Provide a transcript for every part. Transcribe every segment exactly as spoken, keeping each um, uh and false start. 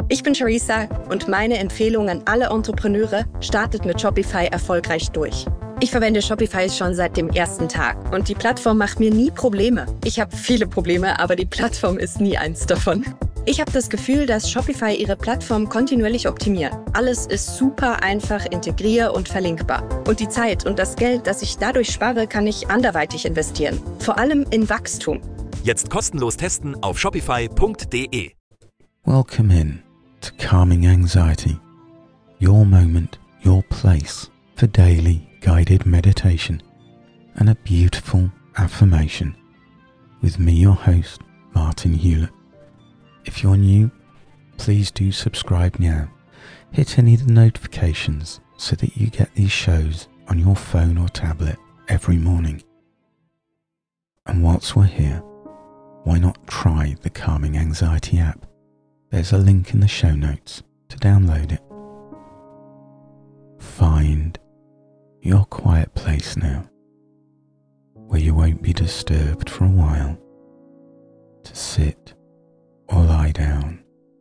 Ich bin Charissa und meine Empfehlung an alle Entrepreneure: startet mit Shopify erfolgreich durch. Ich verwende Shopify schon seit dem ersten Tag und die Plattform macht mir nie Probleme. Ich habe viele Probleme, aber die Plattform ist nie eins davon. Ich habe das Gefühl, dass Shopify ihre Plattform kontinuierlich optimiert. Alles ist super einfach integrier- und verlinkbar. Und die Zeit und das Geld, das ich dadurch spare, kann ich anderweitig investieren. Vor allem in Wachstum. Jetzt kostenlos testen auf shopify punkt de. Welcome in to Calming Anxiety, your moment, your place for daily guided meditation and a beautiful affirmation with me, your host, Martin Hewlett. If you're new, please do subscribe now. Hit any of the notifications so that you get these shows on your phone or tablet every morning. And whilst we're here, why not try the Calming Anxiety app? There's a link in the show notes to download it. Find your quiet place now, where you won't be disturbed for a while, to sit or lie down.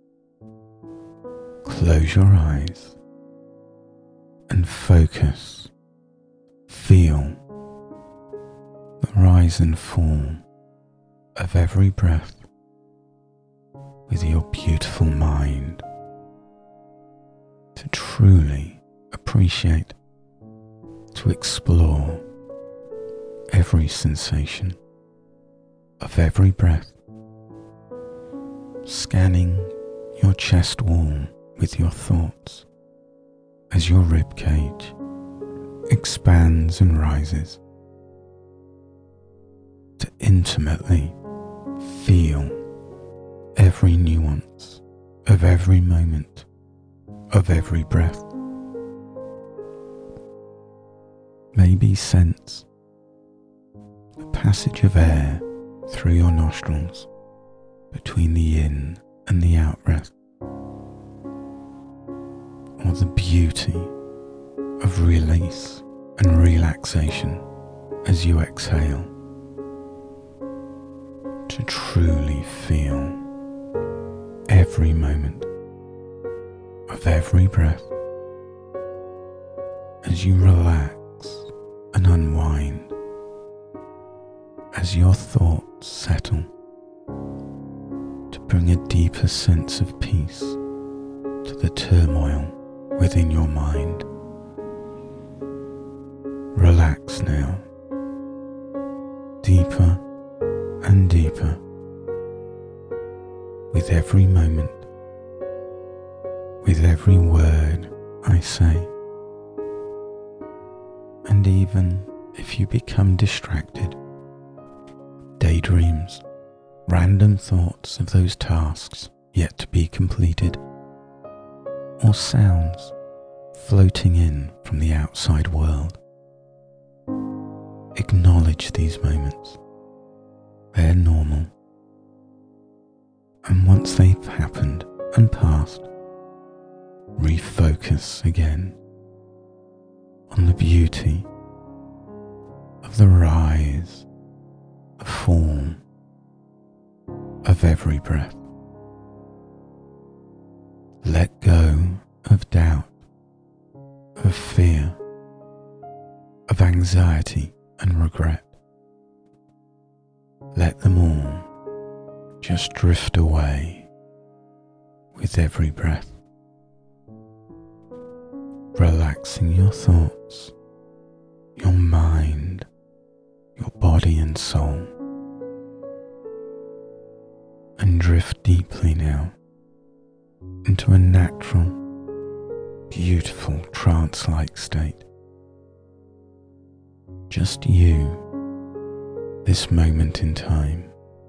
Close your eyes and focus. Feel the rise and fall of every breath with your beautiful mind, to truly appreciate, to explore every sensation of every breath, scanning your chest wall with your thoughts as your rib cage expands and rises, to intimately feel every nuance of every moment of every breath. Maybe sense the passage of air through your nostrils between the in and the out breath, or the beauty of release and relaxation as you exhale, to truly feel every moment of every breath as you relax and unwind, as your thoughts settle, to bring a deeper sense of peace to the turmoil within your mind. Relax now, deeper and deeper, with every moment, with every word I say. And even if you become distracted, daydreams, random thoughts of those tasks yet to be completed, or sounds floating in from the outside world, acknowledge these moments. They're normal. And once they've happened and passed, refocus again on the beauty of the rise, the fall of every breath. Let go of doubt, of fear, of anxiety and regret. Let them all just drift away with every breath, relaxing your thoughts, your mind, your body and soul, and drift deeply now into a natural, beautiful trance-like state. Just you, this moment in time,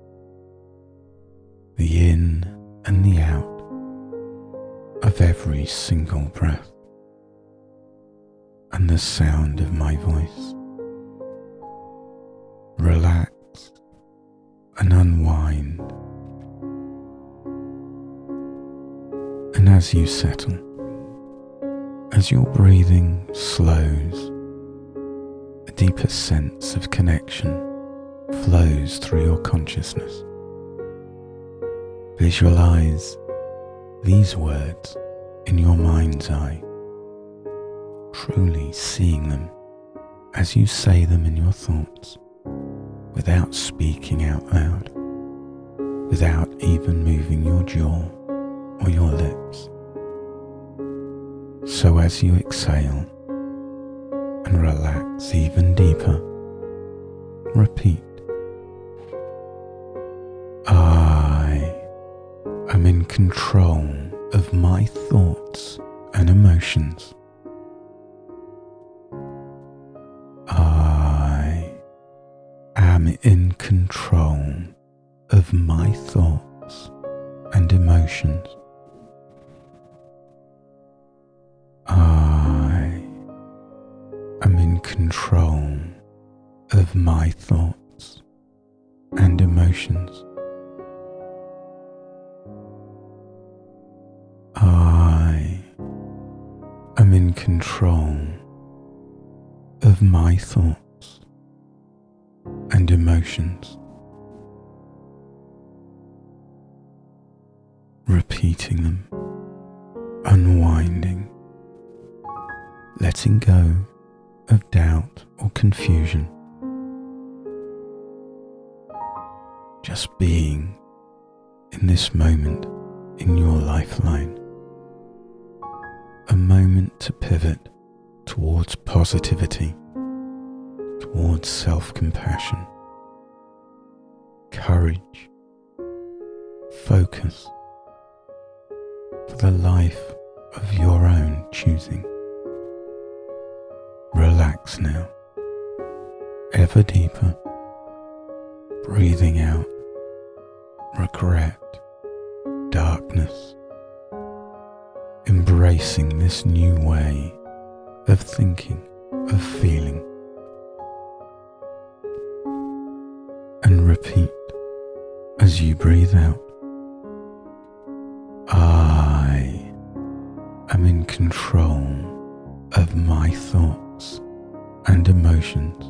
the in and the out of every single breath, and the sound of my voice. Relax and unwind. And as you settle, as your breathing slows, a deeper sense of connection flows through your consciousness. Visualize these words in your mind's eye, truly seeing them as you say them in your thoughts, without speaking out loud, without even moving your jaw or your lips. So as you exhale and relax even deeper, repeat, I am in control of my thoughts and emotions. I am in control of my thoughts and emotions. I am in control of my thoughts and emotions. I am in control of my thoughts and emotions. Repeating them, unwinding, letting go of doubt or confusion. Just being in this moment in your lifeline. A moment to pivot towards positivity, towards self-compassion, courage, focus for the life of your own choosing. Relax now, ever deeper, breathing out regret, darkness, embracing this new way of thinking, of feeling, and repeat as you breathe out, I am in control of my thoughts and emotions.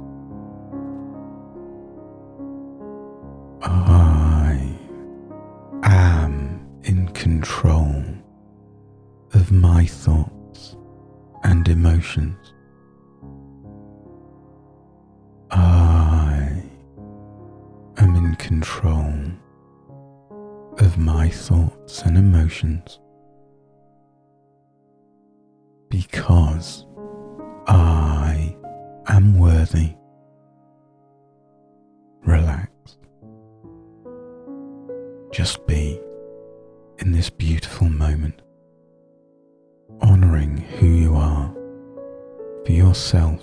I am in control of my thoughts and emotions. I am in control of my thoughts and emotions because I am worthy. Relax. Just be in this beautiful moment, honouring who you are for yourself,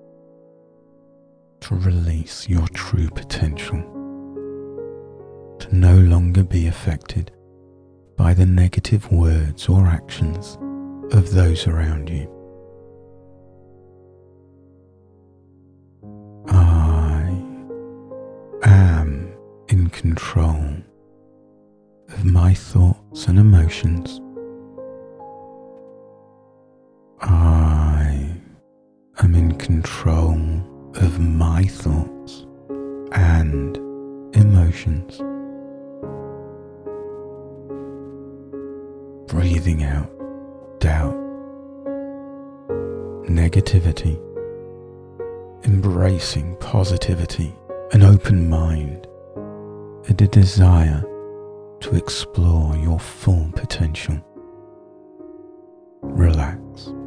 to release your true potential, to no longer be affected by the negative words or actions of those around you. I am in control of my thoughts and emotions. I am in control of my thoughts and emotions. Breathing out doubt, negativity, embracing positivity, an open mind, and a desire to explore your full potential. Relax.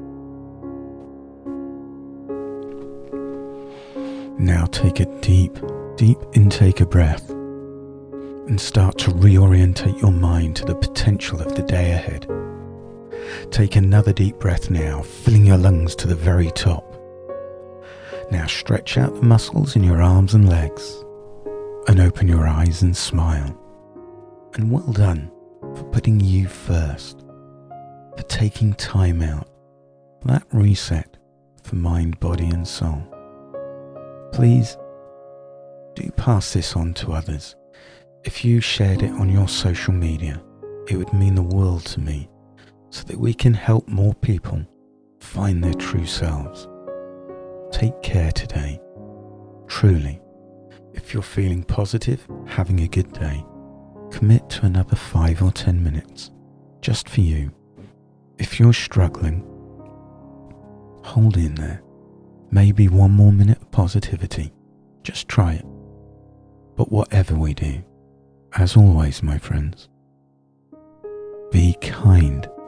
Now take a deep, deep intake of breath and start to reorientate your mind to the potential of the day ahead. Take another deep breath now, filling your lungs to the very top. Now stretch out the muscles in your arms and legs and open your eyes and smile. And well done for putting you first, for taking time out for that reset for mind, body and soul. Please do pass this on to others. If you shared it on your social media, it would mean the world to me, so that we can help more people find their true selves. Take care today. Truly, if you're feeling positive, having a good day, commit to another five or ten minutes just for you. If you're struggling, hold in there. Maybe one more minute of positivity. Just try it. But whatever we do, as always, my friends, be kind